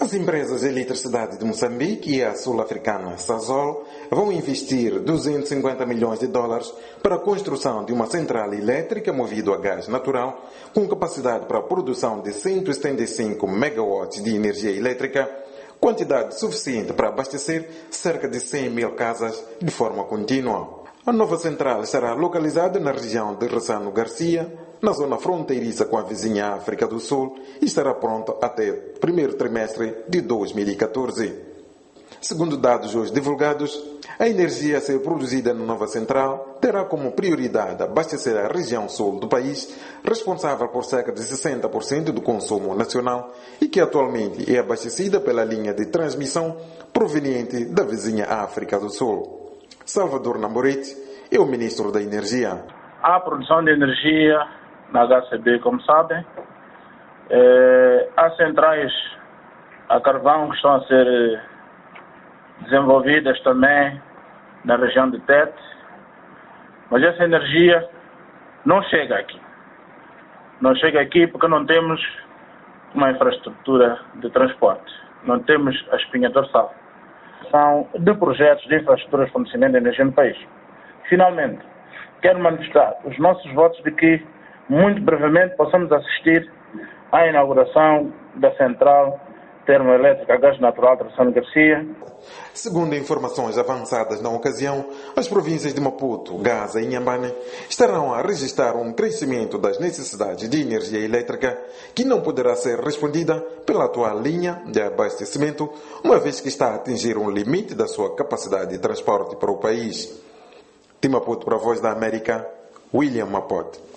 As empresas de eletricidade de Moçambique e a sul-africana Sasol vão investir 250 milhões de dólares para a construção de uma central elétrica movida a gás natural com capacidade para a produção de 175 megawatts de energia elétrica, quantidade suficiente para abastecer cerca de 100 mil casas de forma contínua. A nova central estará localizada na região de Ressano Garcia, na zona fronteiriça com a vizinha África do Sul, e estará pronta até o primeiro trimestre de 2014. Segundo dados hoje divulgados, a energia a ser produzida na nova central terá como prioridade abastecer a região sul do país, responsável por cerca de 60% do consumo nacional e que atualmente é abastecida pela linha de transmissão proveniente da vizinha África do Sul. Salvador Namorete é o ministro da Energia. A produção de energia na HCB, como sabem, há centrais a carvão que estão a ser desenvolvidas também na região de Tete, mas essa energia não chega aqui. Não chega aqui porque não temos uma infraestrutura de transporte, não temos a espinha dorsal. São de projetos de infraestrutura de fornecimento de energia no país. Finalmente, quero manifestar os nossos votos de que, muito brevemente, possamos assistir à inauguração da central termoelétrica a gás natural de Ressano Garcia. Segundo informações avançadas na ocasião, as províncias de Maputo, Gaza e Inhambane estarão a registrar um crescimento das necessidades de energia elétrica que não poderá ser respondida pela atual linha de abastecimento, uma vez que está a atingir um limite da sua capacidade de transporte para o país. De Maputo para a Voz da América, William Mapote.